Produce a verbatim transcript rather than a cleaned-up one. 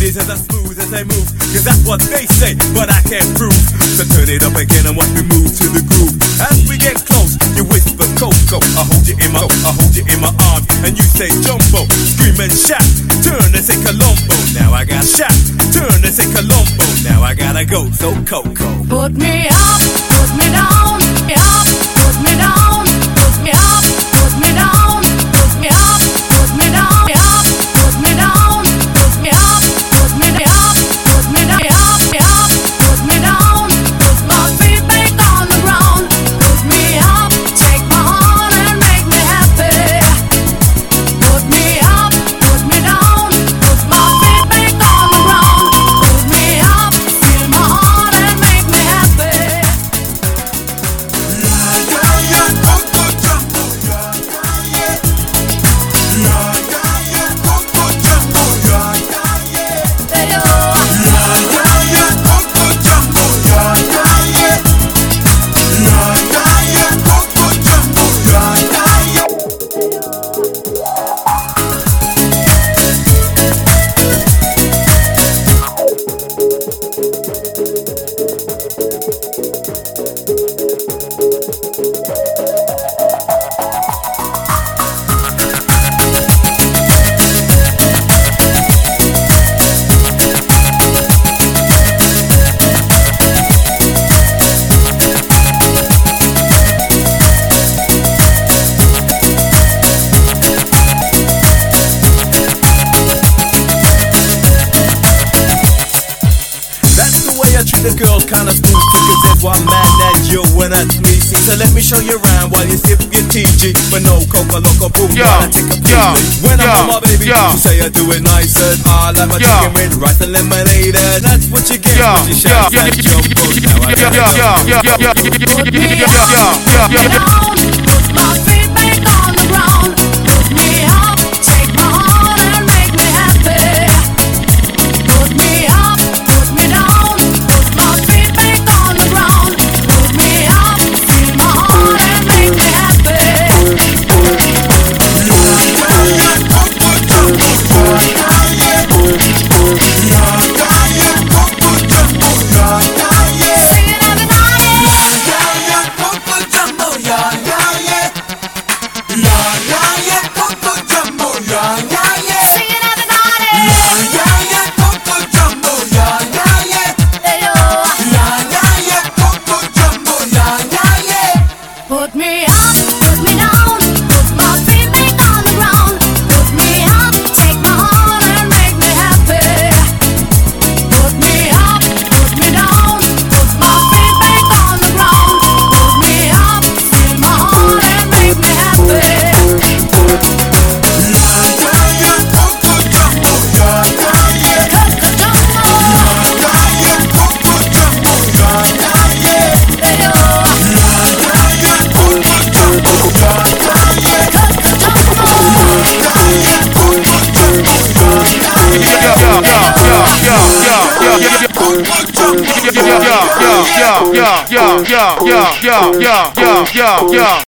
ladies as smooth as they move, cause that's what they say, but I can't prove. So turn it up again and watch me move to the groove. As we get close, you whisper Coco, I hold you in my, I hold you in my arms, and you say Jumbo, scream and shout. Turn and say Colombo, now I got shot. Turn and say Colombo, now I gotta go. So Coco, put me up, put me down, up, put me down, put me up, put me down, put me up, put me down, up, put me down, put me up, put me up, put me down, up, up, put me down, put my feet back on the ground, put me up, take my heart and make me happy. Put me up, put me down, put my feet back on the ground, put me up, feel my heart and make me happy. The girl kinda spooky, cause there's one man that you and that's me. See, so let me show you around while you sip your T G. But no coca loco boom, yeah, I take a pill. yeah, when yeah, I'm with my baby, yeah. you say I do it nice and I like my yeah. chicken with rice and lemonade. And that's what you get yeah. when you shout yeah. that Jumbo. Now I gotta yeah. go. yeah. yeah. yeah. yeah. Put me yeah. up, yeah. put me down, put my feet back on the ground, put me up, take my heart and make me happy. Put me up, put me down, put my feet back on the ground, put me up, feel my heart and make me happy. Sing it yeah, yeah, yeah, yeah, yeah, yeah, yeah, yeah, yeah, yeah, yeah.